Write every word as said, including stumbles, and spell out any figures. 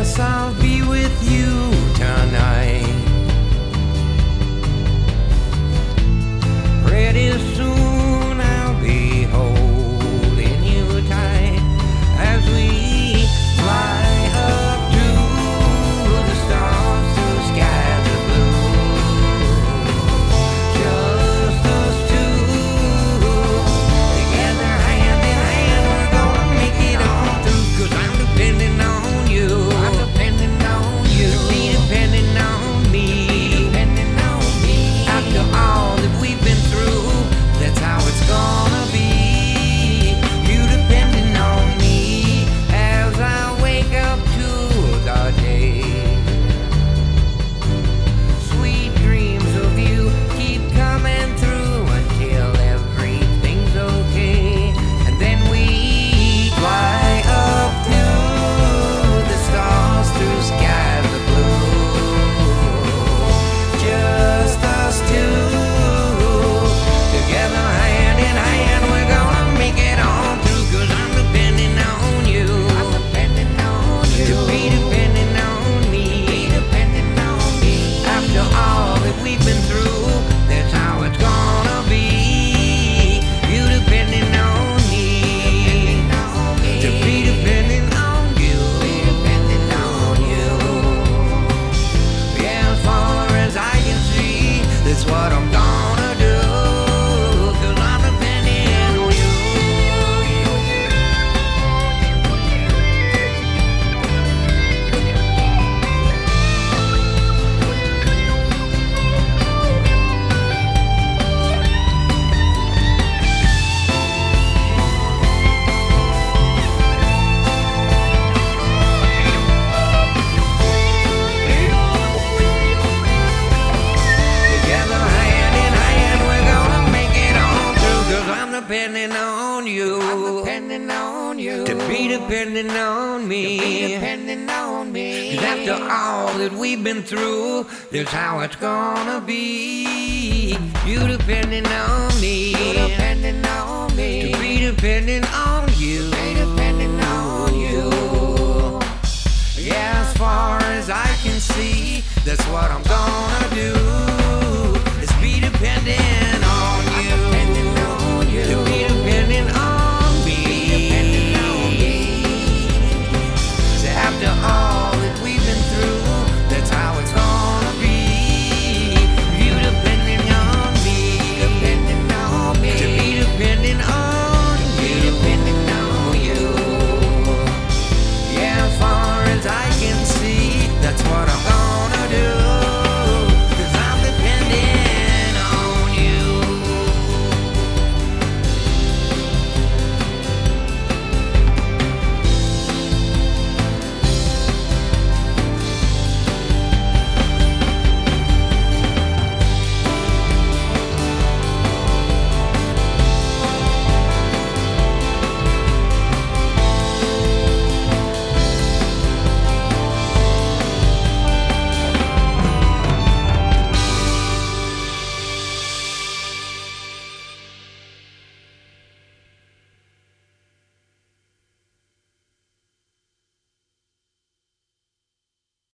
Yes, I'll be with you tonight. Pretty soon I'll be holding you tight as we fly up to the stars, through skies of blue. Just us two, together hand in hand, we're gonna make it on through. 'Cause I'm depending on you, I'm depending on you to be depending on me, depending on me. After all that we've been through, that's how it's gonna be. You depending on me as I wake up to the day. Sweet dreams of you keep coming through until everything's okay. And then we fly up to the stars, through skies of blue. Just us two, together hand in hand, we're gonna make it on through. 'Cause I'm depending on you, I'm depending on you to be depending on me, be depending on me. After all that we've been through, that's how it's gonna be. You depending on me, to be depending on you, be depending on you. Yeah, as far as I can see, that's what I'm gonna do. 'Cause I'm depending on you. Together hand in hand, we're gonna make it on through. 'Cause I'm depending on you, I'm depending on you to be depending on me, to be depending on me. 'Cause after all that we've been through, that's how it's gonna be. You depending on me, you depending on me to be depending on you, be depending on you. Yeah, as far as I can see, that's what I'm gonna do.